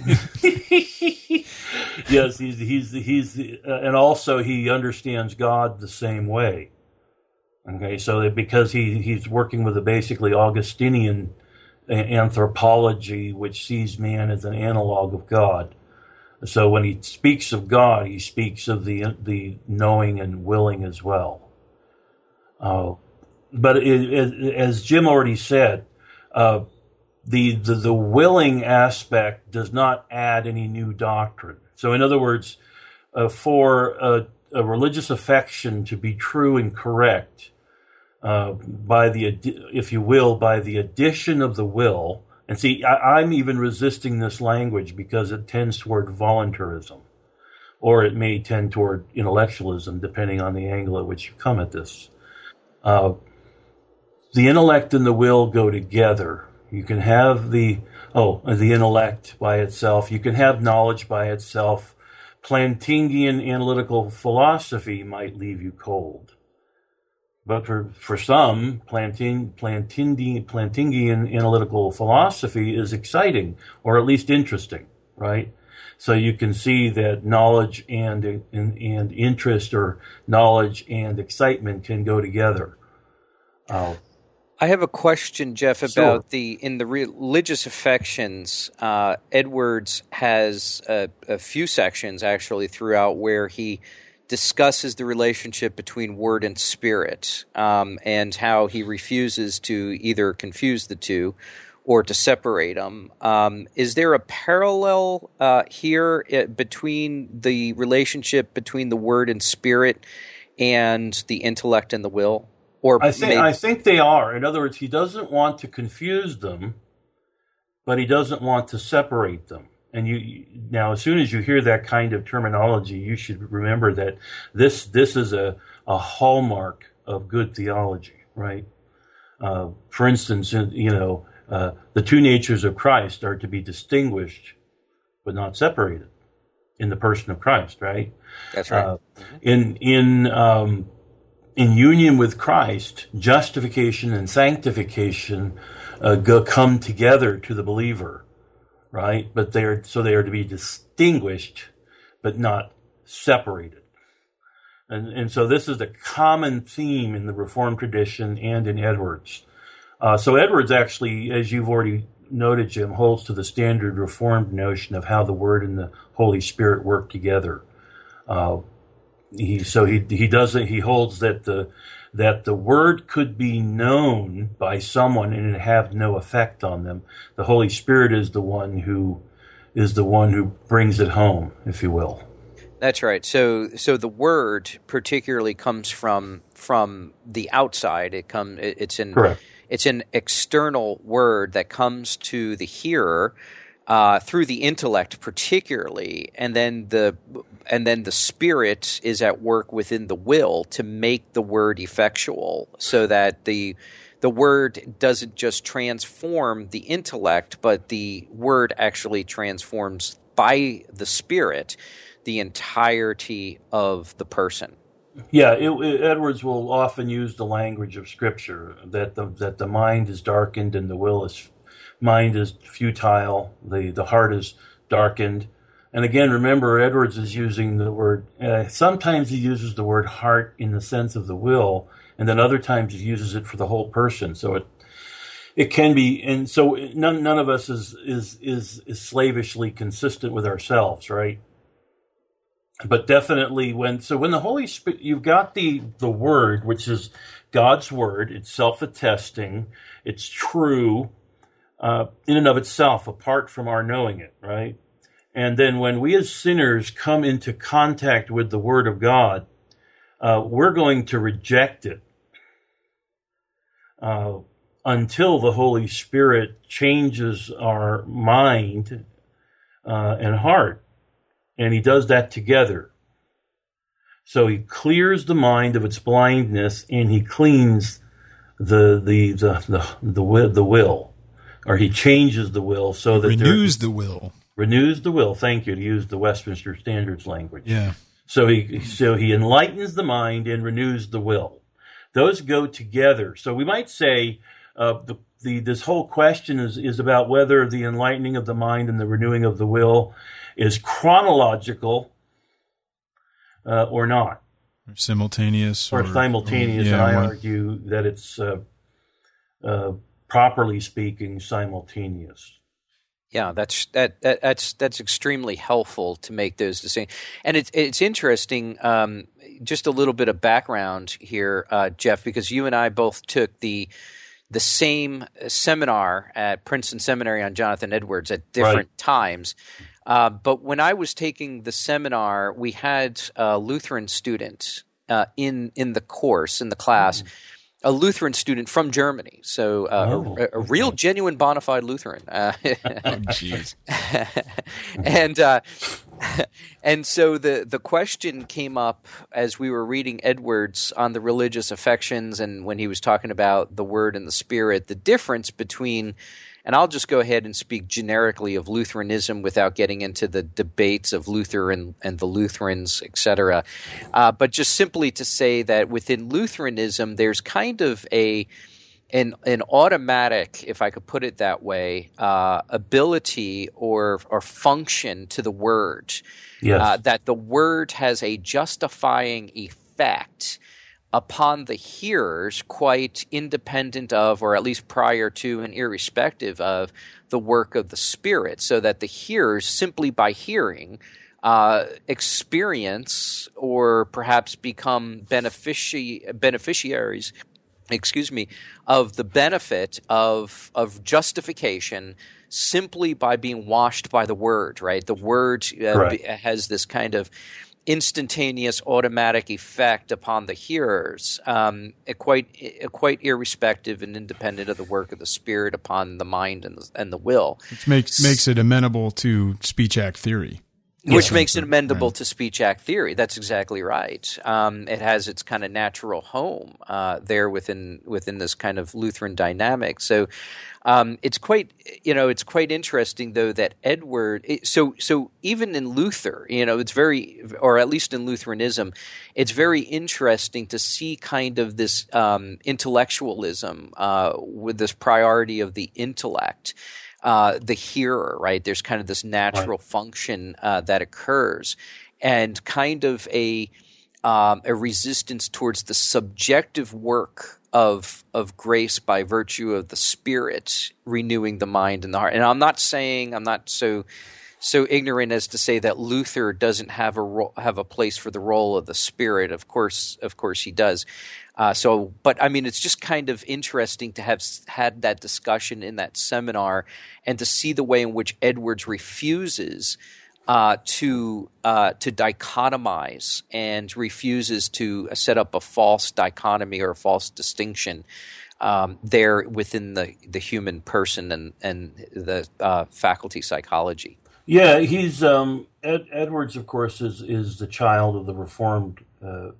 Yes, he's he's he's, uh, and also he understands God the same way. Okay, so that because he he's working with a basically Augustinian anthropology, which sees man as an analog of God. So when he speaks of God, he speaks of the the knowing and willing as well. Uh, but it, it, as Jim already said, uh, the, the the willing aspect does not add any new doctrine. So in other words, uh, for a, a religious affection to be true and correct, Uh, by the, if you will, by the addition of the will. And see, I, I'm even resisting this language because it tends toward voluntarism, or it may tend toward intellectualism, depending on the angle at which you come at this. Uh, the intellect and the will go together. You can have the, oh, the intellect by itself. You can have knowledge by itself. Plantingian analytical philosophy might leave you cold. But for, for some, Planting, Plantingian, Plantingian analytical philosophy is exciting, or at least interesting, right? So you can see that knowledge and, and, and interest, or knowledge and excitement, can go together. Uh, I have a question, Jeff, about sure. the in the religious affections. Uh, Edwards has a, a few sections actually throughout where he discusses the relationship between word and spirit, um, and how he refuses to either confuse the two or to separate them. Um, is there a parallel uh, here between the relationship between the word and spirit and the intellect and the will? Or I think maybe- I think they are. In other words, he doesn't want to confuse them, but he doesn't want to separate them. And you now, as soon as you hear that kind of terminology, you should remember that this this is a, a hallmark of good theology, right? Uh, for instance, you know, uh, the two natures of Christ are to be distinguished, but not separated, in the person of Christ, right? That's right. Uh, in in um, in union with Christ, justification and sanctification uh, go, come together to the believer. Right, but they are so they are to be distinguished, but not separated, and and so this is a common theme in the Reformed tradition and in Edwards. Uh, so Edwards actually, as you've already noted, Jim, holds to the standard Reformed notion of how the Word and the Holy Spirit work together. Uh, he so he he doesn't he holds that the that the Word could be known by someone and it have no effect on them. The Holy Spirit is the one who is the one who brings it home, if you will. That's right. So, so the word particularly comes from from the outside. It come. It, it's an Correct. It's an external word that comes to the hearer uh, through the intellect, particularly, and then the and then the spirit is at work within the will to make the word effectual, so that the the word doesn't just transform the intellect, but the word actually transforms by the spirit the entirety of the person. Yeah, it, it, Edwards will often use the language of Scripture that the that the mind is darkened and the will is mind is futile. The the heart is darkened, and again, remember Edwards is using the word. Uh, sometimes he uses the word heart in the sense of the will, and then other times he uses it for the whole person. So it it can be, and so none none of us is is is, is slavishly consistent with ourselves, right? But definitely when, so when the Holy Spirit, you've got the, the Word, which is God's Word, it's self-attesting, it's true uh, in and of itself, apart from our knowing it, right? And then when we as sinners come into contact with the Word of God, uh, we're going to reject it uh, until the Holy Spirit changes our mind uh, and heart. And he does that together. So he clears the mind of its blindness, and he cleans the the the the the will, the will. Or he changes the will so that renews the will. Renews the will. Thank you, to use the Westminster Standards language. Yeah. So he so he enlightens the mind and renews the will. Those go together. So we might say uh, the the this whole question is is about whether the enlightening of the mind and the renewing of the will is chronological uh, or not. Or simultaneous. Or, or simultaneous, yeah, and I one. argue that it's, uh, uh, properly speaking, simultaneous. Yeah, that's that, that that's that's extremely helpful to make those distinctions. And it's it's interesting. Um, just a little bit of background here, uh, Jeff, because you and I both took the the same seminar at Princeton Seminary on Jonathan Edwards at different Right. times. Uh, but when I was taking the seminar, we had a Lutheran student uh, in in the course, in the class, mm. a Lutheran student from Germany. So uh, oh, a, a real, okay. genuine, bona fide Lutheran. Uh, Oh, jeez. and uh, and so the, the question came up as we were reading Edwards on the religious affections, and when he was talking about the Word and the Spirit, the difference between – and I'll just go ahead and speak generically of Lutheranism without getting into the debates of Luther and, and the Lutherans, et cetera. Uh, but just simply to say that within Lutheranism, there's kind of a an, an automatic, if I could put it that way, uh, ability or or function to the word. Yes. Uh, that the word has a justifying effect upon the hearers, quite independent of, or at least prior to and irrespective of, the work of the Spirit, so that the hearers, simply by hearing, uh, experience or perhaps become benefici- beneficiaries, excuse me, of the benefit of of justification simply by being washed by the Word, right? The Word uh, be, has this kind of instantaneous, automatic effect upon the hearers, um, quite quite irrespective and independent of the work of the Spirit upon the mind and the, and the will. Which makes makes it amenable to speech act theory. Which Yeah. makes it amendable Right. to speech act theory. That's exactly right. Um, it has its kind of natural home uh, there within within this kind of Lutheran dynamic. So um, it's quite you know it's quite interesting though that Edward. It, so so even in Luther, you know, it's very, or at least in Lutheranism, it's very interesting to see kind of this um, intellectualism uh, with this priority of the intellect. Uh, the hearer, right? There's kind of this natural Right. function uh, that occurs, and kind of a um, a resistance towards the subjective work of of grace by virtue of the Spirit renewing the mind and the heart. And I'm not saying I'm not so so ignorant as to say that Luther doesn't have a ro- have a place for the role of the Spirit. Of course, of course, he does. Uh, so, but I mean, it's just kind of interesting to have s- had that discussion in that seminar, and to see the way in which Edwards refuses uh, to uh, to dichotomize and refuses to set up a false dichotomy or a false distinction um, there within the, the human person and and the uh, faculty psychology. Yeah, he's um, Ed, Edwards, of course, is is the child of the Reformed uh,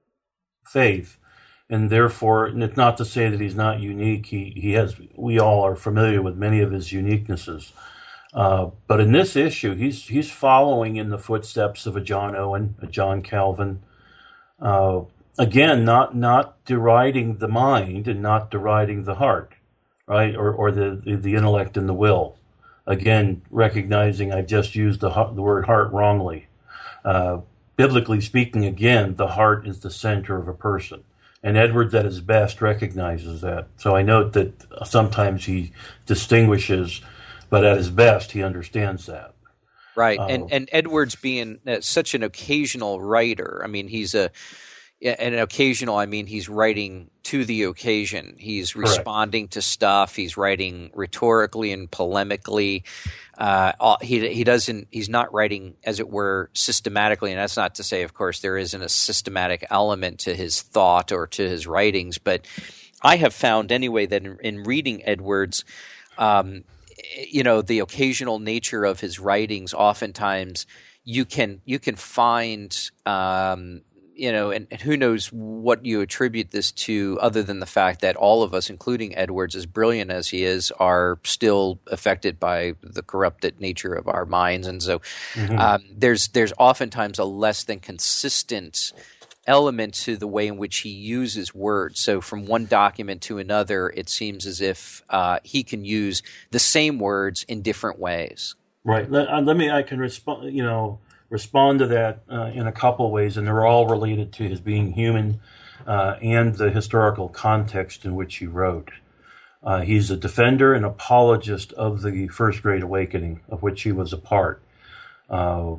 faith, and therefore, and it's not to say that he's not unique. He he has. We all are familiar with many of his uniquenesses, uh, but in this issue, he's he's following in the footsteps of a John Owen, a John Calvin. Uh, again, not not deriding the mind and not deriding the heart, right, or or the the, the intellect and the will. Again, recognizing I've just used the the word heart wrongly. Uh, biblically speaking, again, the heart is the center of a person. And Edwards, at his best, recognizes that. So I note that sometimes he distinguishes, but at his best, he understands that. Right. Uh, and, and Edwards being such an occasional writer, I mean, he's a an occasional, I mean, he's writing to the occasion. He's Correct. responding to stuff. He's writing rhetorically and polemically. Uh, he he doesn't. He's not writing, as it were, systematically. And that's not to say, of course, there isn't a systematic element to his thought or to his writings. But I have found, anyway, that in, in reading Edwards, um, you know, the occasional nature of his writings, oftentimes you can you can find. Um, You know, and, and who knows what you attribute this to, other than the fact that all of us, including Edwards, as brilliant as he is, are still affected by the corrupted nature of our minds, and so mm-hmm. um, there's there's oftentimes a less than consistent element to the way in which he uses words. So from one document to another, it seems as if uh, he can use the same words in different ways. Right. Let, uh, let me. I can respond. You know. respond to that uh, in a couple ways, and they're all related to his being human uh, and the historical context in which he wrote. Uh, he's a defender and apologist of the First Great Awakening, of which he was a part. Uh,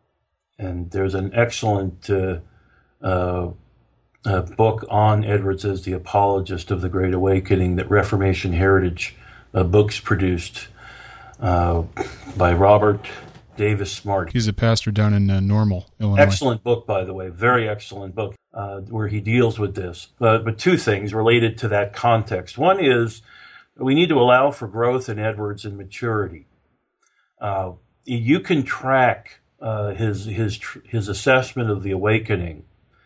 and there's an excellent uh, uh, uh, book on Edwards as the apologist of the Great Awakening that Reformation Heritage uh, Books produced uh, by Robert Davis Smart. He's a pastor down in uh, Normal, Illinois. Excellent book, by the way. Very excellent book uh, where he deals with this. Uh, but two things related to that context. One is we need to allow for growth in Edwards and maturity. Uh, you can track uh, his his his assessment of the awakening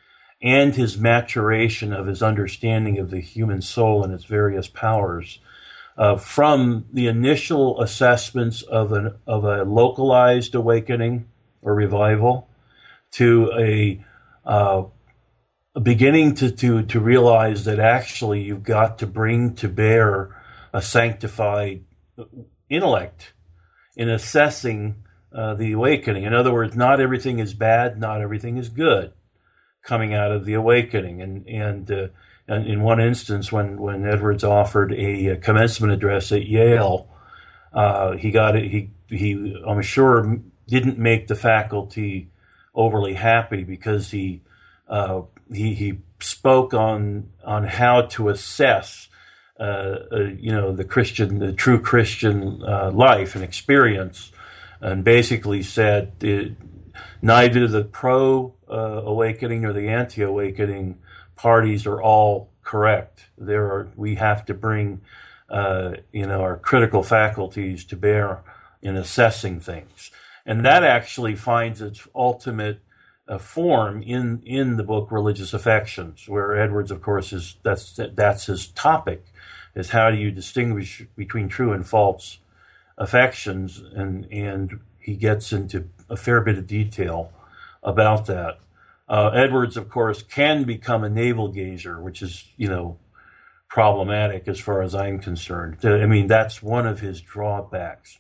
and his maturation of his understanding of the human soul and its various powers Uh, from the initial assessments of an of a localized awakening or revival to a, uh, a beginning to, to to realize that actually you've got to bring to bear a sanctified intellect in assessing uh, the awakening. In other words, not everything is bad, not everything is good coming out of the awakening, and and uh, And in one instance, when, when Edwards offered a, a commencement address at Yale, uh, he got it. He he, I'm sure, didn't make the faculty overly happy because he uh, he he spoke on on how to assess, uh, uh, you know, the Christian, the true Christian uh, life and experience, and basically said uh, neither the pro uh, awakening or the anti awakening parties are all correct. There are, we have to bring, uh, you know, our critical faculties to bear in assessing things, and that actually finds its ultimate uh, form in in the book Religious Affections, where Edwards, of course, is that's that's his topic, is how do you distinguish between true and false affections, and and he gets into a fair bit of detail about that. Uh, Edwards, of course, can become a navel gazer, which is, you know, problematic as far as I'm concerned. I mean, that's one of his drawbacks.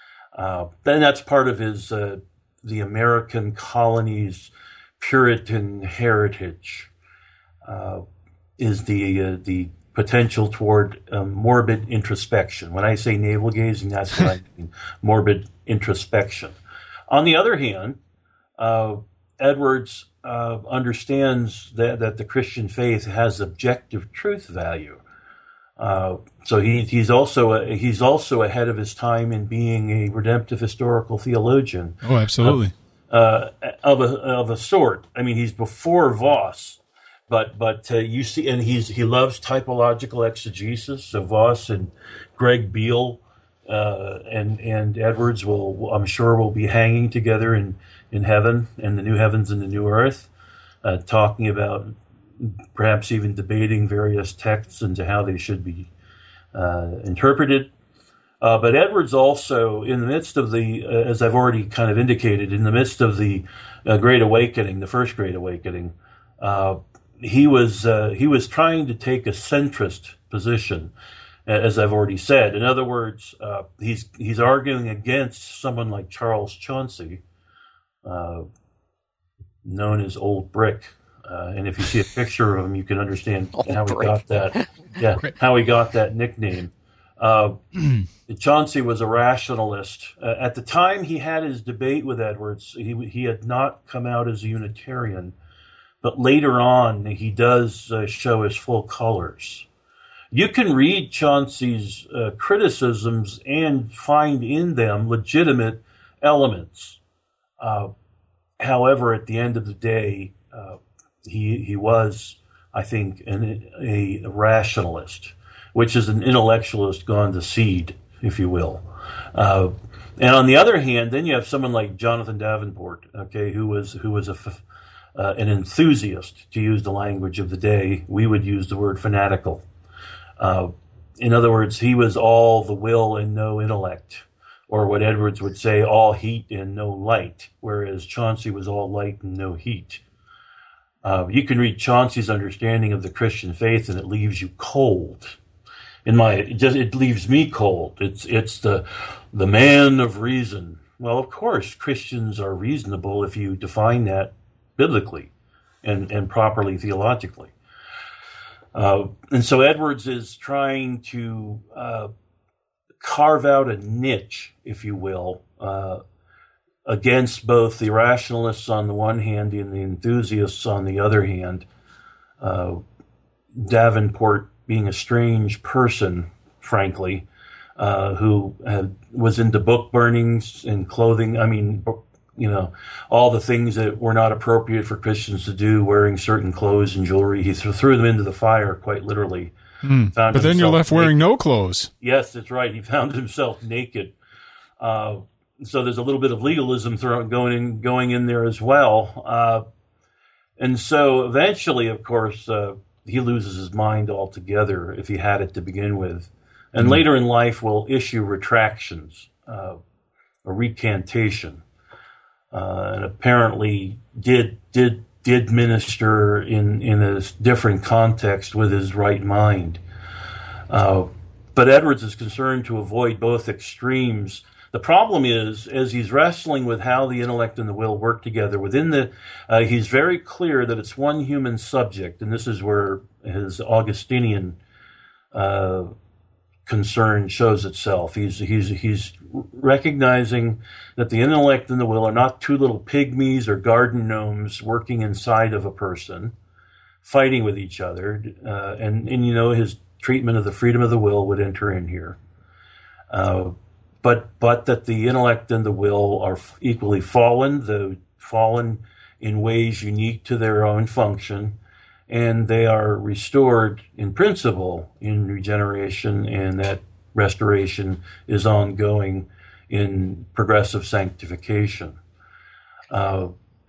Uh, then that's part of his uh, the American colonies' Puritan heritage, uh, is the uh, the potential toward um, morbid introspection. When I say navel gazing, that's what I mean, morbid introspection. On the other hand, uh, Edwards uh, understands that, that the Christian faith has objective truth value. Uh, so he, he's also a, he's also ahead of his time in being a redemptive historical theologian. Oh, absolutely. Uh, uh, of a of a sort. I mean, he's before Voss, but but uh, you see, and he's he loves typological exegesis. So Voss and Greg Beale uh, and and Edwards will, I'm sure, will be hanging together in in heaven, in the new heavens and the new earth, uh, talking about, perhaps even debating various texts into how they should be uh, interpreted. Uh, but Edwards also, in the midst of the, uh, as I've already kind of indicated, in the midst of the uh, Great Awakening, the First Great Awakening, uh, he was uh, he was trying to take a centrist position, as I've already said. In other words, uh, he's he's arguing against someone like Charles Chauncey, uh, known as Old Brick. Uh, and if you see a picture of him, you can understand Old how he Brick. got that. Yeah, how he got that nickname. Uh, Chauncey was a rationalist. Uh, at the time he had his debate with Edwards, he he had not come out as a Unitarian, but later on he does uh, show his full colors. You can read Chauncey's uh, criticisms and find in them legitimate elements. Uh, however, at the end of the day, uh, he he was, I think, an, a rationalist, which is an intellectualist gone to seed, if you will. Uh, and on the other hand, then you have someone like Jonathan Davenport, okay, who was who was a uh, an enthusiast, to use the language of the day. We would use the word fanatical. Uh, in other words, he was all the will and no intellect, or what Edwards would say, all heat and no light, whereas Chauncey was all light and no heat. Uh, you can read Chauncey's understanding of the Christian faith, and it leaves you cold. In my, it just it leaves me cold. It's it's the the man of reason. Well, of course, Christians are reasonable if you define that biblically and and properly theologically. Uh, and so Edwards is trying to uh, carve out a niche, if you will, uh, against both the rationalists on the one hand and the enthusiasts on the other hand. Uh, Davenport being a strange person, frankly, uh, who had, was into book burnings and clothing. I mean, you know, all the things that were not appropriate for Christians to do, wearing certain clothes and jewelry. He th- threw them into the fire, quite literally. Mm. But then you're left wearing naked. no clothes. Yes, that's right. He found himself naked. Uh, so there's a little bit of legalism thrown, going in, going in there as well. Uh, and so eventually, of course, uh, he loses his mind altogether if he had it to begin with. And mm. later in life will issue retractions, uh, a recantation. Uh, and apparently did did did minister in, in a different context with his right mind. Uh, but Edwards is concerned to avoid both extremes. The problem is, as he's wrestling with how the intellect and the will work together, within the, uh, he's very clear that it's one human subject, and this is where his Augustinian uh, concern shows itself. He's he's he's recognizing that the intellect and the will are not two little pygmies or garden gnomes working inside of a person, fighting with each other, uh, and and you know his treatment of the freedom of the will would enter in here. Uh, but but that the intellect and the will are equally fallen, though fallen in ways unique to their own function, and they are restored in principle in regeneration, and that restoration is ongoing in progressive sanctification. Uh,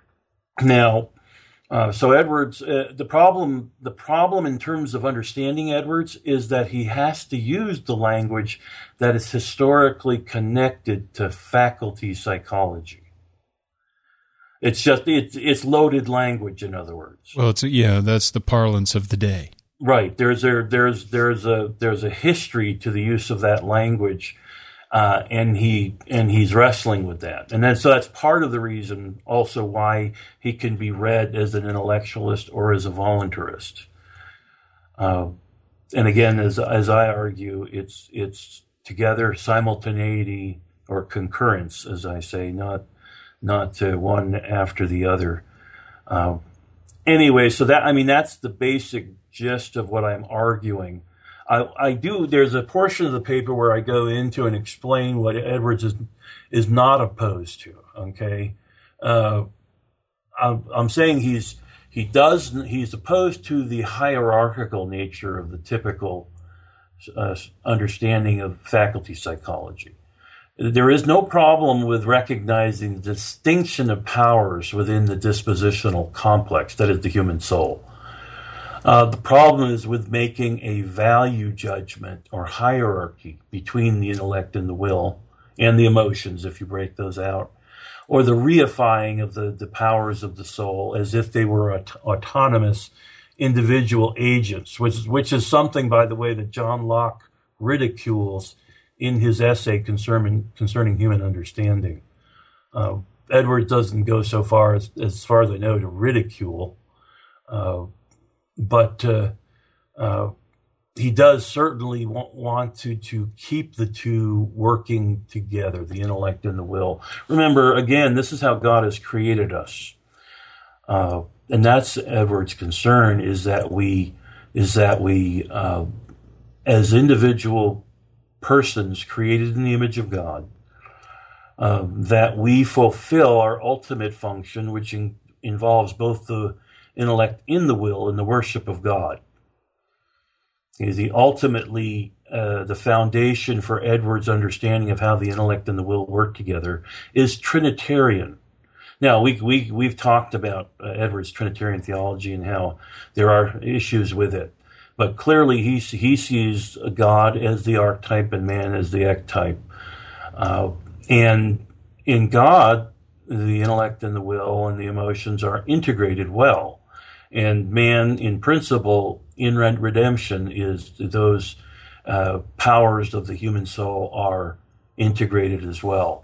now, uh, so Edwards, uh, the problem, the problem in terms of understanding Edwards is that he has to use the language that is historically connected to faculty psychology. It's just, it's, it's loaded language, in other words. Well, it's, yeah, that's the parlance of the day. Right. There's a, there's, there's a, there's a history to the use of that language. Uh, and he, and he's wrestling with that. And then, so that's part of the reason also why he can be read as an intellectualist or as a voluntarist. Uh, and again, as, as I argue, it's, it's together simultaneity or concurrence, as I say, not, not uh, one after the other. Uh, anyway, so that, I mean, that's the basic gist of what I'm arguing. I, I do. There's a portion of the paper where I go into and explain what Edwards is is not opposed to. Okay, uh, I'm, I'm saying he's he does he's opposed to the hierarchical nature of the typical uh, understanding of faculty psychology. There is no problem with recognizing the distinction of powers within the dispositional complex that is the human soul. Uh, the problem is with making a value judgment or hierarchy between the intellect and the will and the emotions, if you break those out, or the reifying of the, the powers of the soul as if they were aut- autonomous individual agents, which, which is something, by the way, that John Locke ridicules in his essay concerning, concerning human understanding. Uh, Edwards doesn't go so far, as, as far as I know, to ridicule uh, But uh, uh, he does certainly want, want to, to keep the two working together, the intellect and the will. Remember, again, this is how God has created us. Uh, and that's Edwards' concern, is that we, is that we uh, as individual persons created in the image of God, uh, that we fulfill our ultimate function, which in, involves both the intellect in the will and the worship of God. Is the ultimately uh, the foundation for Edwards' understanding of how the intellect and the will work together is Trinitarian. Now we we we've talked about uh, Edwards' Trinitarian theology and how there are issues with it, but clearly he he sees God as the archetype and man as the ectype, uh, and in God the intellect and the will and the emotions are integrated well. And man, in principle, in redemption, is those uh, powers of the human soul are integrated as well.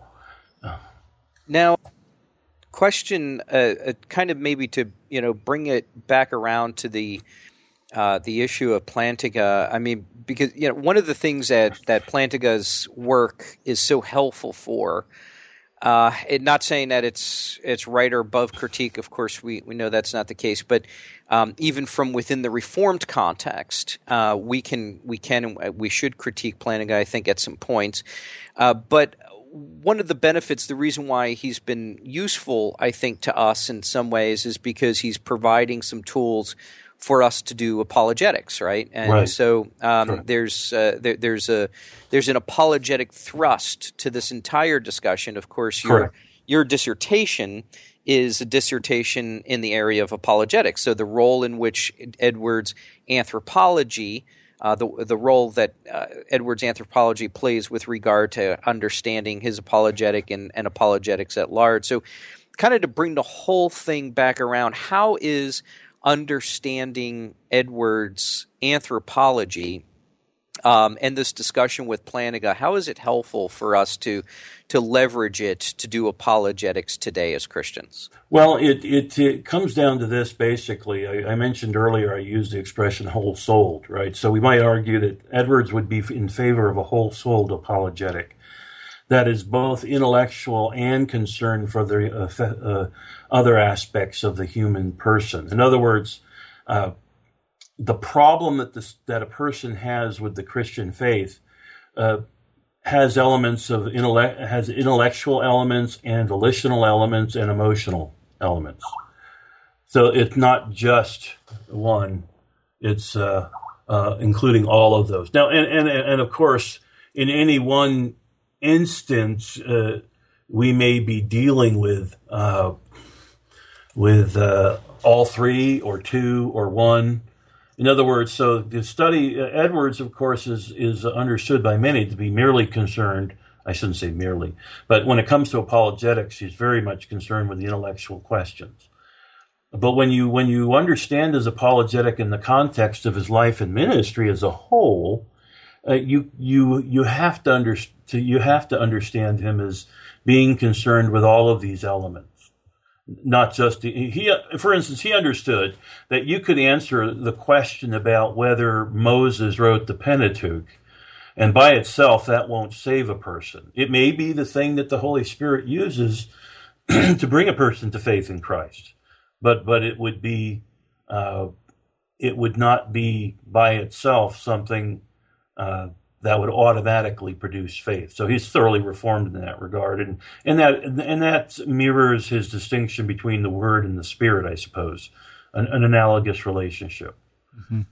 Now, question, uh, uh, kind of maybe to you know bring it back around to the uh, the issue of Plantinga. I mean, because you know one of the things that that Plantinga's work is so helpful for. Uh, it, not saying that it's it's right or above critique. Of course, we, we know that's not the case. But um, even from within the Reformed context, uh, we can we can we should critique Plantinga, I think, at some points. Uh, but one of the benefits, the reason why he's been useful, I think, to us in some ways, is because he's providing some tools for us to do apologetics, right? And right. so um, sure. there's uh, there, there's a there's an apologetic thrust to this entire discussion. Of course, your Correct. your dissertation is a dissertation in the area of apologetics. So the role in which Edwards' anthropology, uh, the the role that uh, Edwards' anthropology plays with regard to understanding his apologetic and, and apologetics at large. So, kind of to bring the whole thing back around, how is understanding Edwards' anthropology um, and this discussion with Plantinga, how is it helpful for us to to leverage it to do apologetics today as Christians? Well, it, it, it comes down to this, basically. I, I mentioned earlier I used the expression whole-souled, right? So we might argue that Edwards would be in favor of a whole-souled apologetic that is both intellectual and concerned for the uh, uh, other aspects of the human person. In other words, uh, the problem that this, that a person has with the Christian faith uh, has elements of intellect, has intellectual elements and volitional elements and emotional elements. So it's not just one; it's uh, uh, including all of those. Now, and and and of course, in any one instance, uh, we may be dealing with uh, with uh, all three or two or one. In other words, so the study, uh, Edwards, of course, is is understood by many to be merely concerned, I shouldn't say merely, but when it comes to apologetics, he's very much concerned with the intellectual questions. But when you when you understand his apologetic in the context of his life and ministry as a whole, uh, you you you have to under, to, you have to understand him as being concerned with all of these elements. Not just he, for instance, he understood that you could answer the question about whether Moses wrote the Pentateuch, and by itself that won't save a person. It may be the thing that the Holy Spirit uses to bring a person to faith in Christ, but but it would be uh, it would not be by itself something uh, that would automatically produce faith. So he's thoroughly reformed in that regard, and and that and that mirrors his distinction between the Word and the Spirit, I suppose, an, an analogous relationship. Mm-hmm.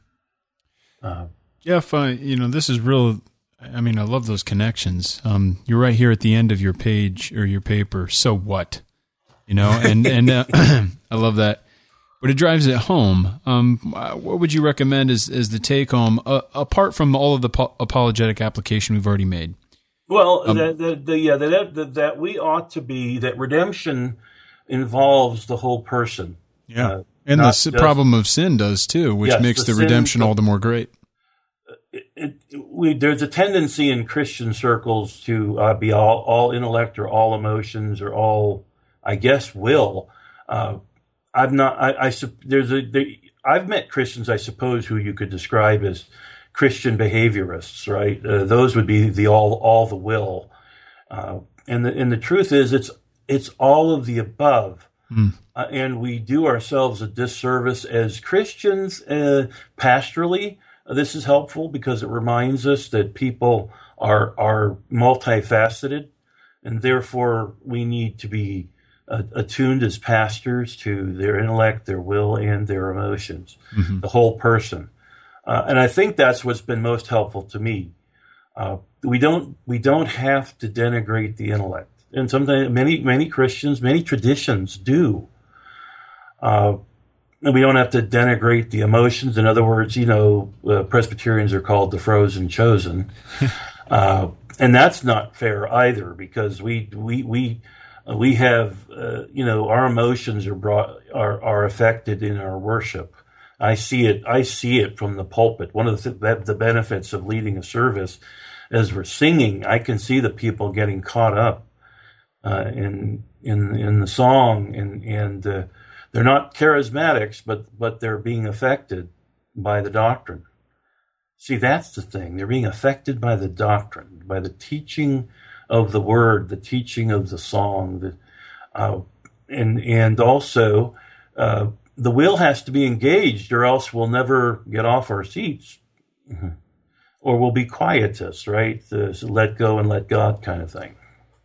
Uh, Jeff, uh, you know, this is real. I mean, I love those connections. Um, you're right here at the end of your page or your paper. So what? You know, and and uh, I love that. But it drives it home. Um, what would you recommend as, as the take-home, uh, apart from all of the po- apologetic application we've already made? Well, Um, the, the, the, yeah, that, that, that we ought to be, that redemption involves the whole person. Yeah, Uh, and the not s- just- problem of sin does too, which Yes, makes the the sin- redemption all the more great. It, it, we, there's a tendency in Christian circles to uh, be all, all intellect or all emotions or all, I guess, will. Uh, I've not. I, I there's a. There, I've met Christians, I suppose, who you could describe as Christian behaviorists, right? Uh, those would be the all, all the will, uh, and the and the truth is, it's it's all of the above, Mm. uh, and we do ourselves a disservice as Christians, uh, pastorally. This is helpful because it reminds us that people are are multifaceted, and therefore we need to be uh, attuned as pastors to their intellect, their will, and their emotions, Mm-hmm. the whole person. Uh, and I think that's what's been most helpful to me. Uh, we don't we don't have to denigrate the intellect, and sometimes many many Christians, many traditions do. Uh, and we don't have to denigrate the emotions. In other words, you know, uh, Presbyterians are called the frozen chosen, uh, and that's not fair either, because we we we uh, we have uh, you know, our emotions are brought are are affected in our worship. I see it. I see it from the pulpit. One of the the benefits of leading a service, as we're singing, I can see the people getting caught up uh, in in in the song, and and uh, they're not charismatics, but but they're being affected by the doctrine. See, that's the thing. They're being affected by the doctrine, by the teaching of the word, the teaching of the song, the, uh, and and also. Uh, The will has to be engaged, or else we'll never get off our seats, mm-hmm. or we'll be quietists, right? The let go and let God kind of thing.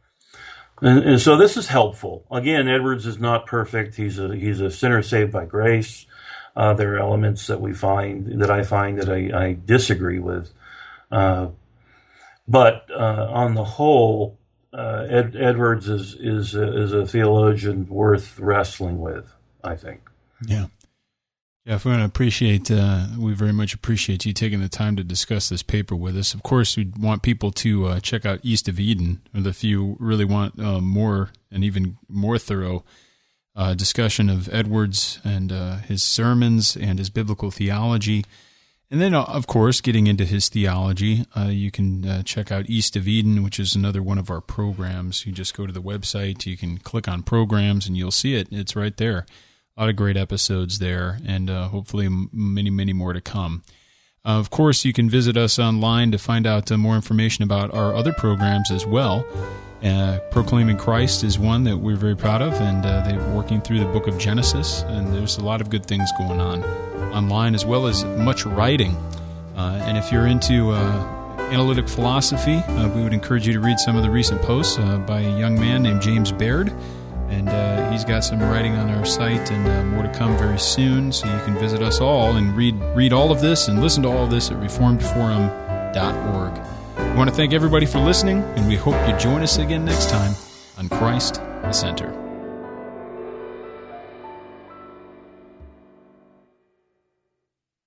And, and so this is helpful. Again, Edwards is not perfect. He's a he's a sinner saved by grace. Uh, there are elements that we find that I find that I, I disagree with, uh, but uh, on the whole, uh, Ed, Edwards is is a, is a theologian worth wrestling with, I think. Yeah. Jeff, we want to appreciate, uh, we very much appreciate you taking the time to discuss this paper with us. Of course, we want people to uh, check out East of Eden, if you really want uh, more and even more thorough uh, discussion of Edwards and uh, his sermons and his biblical theology. And then, uh, of course, getting into his theology, uh, you can uh, check out East of Eden, which is another one of our programs. You just go to the website, you can click on programs, and you'll see it. It's right there. A lot of great episodes there, and uh, hopefully many, many more to come. Uh, of course, you can visit us online to find out uh, more information about our other programs as well. Uh, Proclaiming Christ is one that we're very proud of, and uh, they're working through the book of Genesis, and there's a lot of good things going on online, as well as much writing. Uh, and if you're into uh, analytic philosophy, uh, we would encourage you to read some of the recent posts uh, by a young man named James Baird. And uh, he's got some writing on our site, and uh, more to come very soon. So you can visit us all and read read all of this and listen to all of this at reformed forum dot org. We want to thank everybody for listening, and we hope you join us again next time on Christ the Center.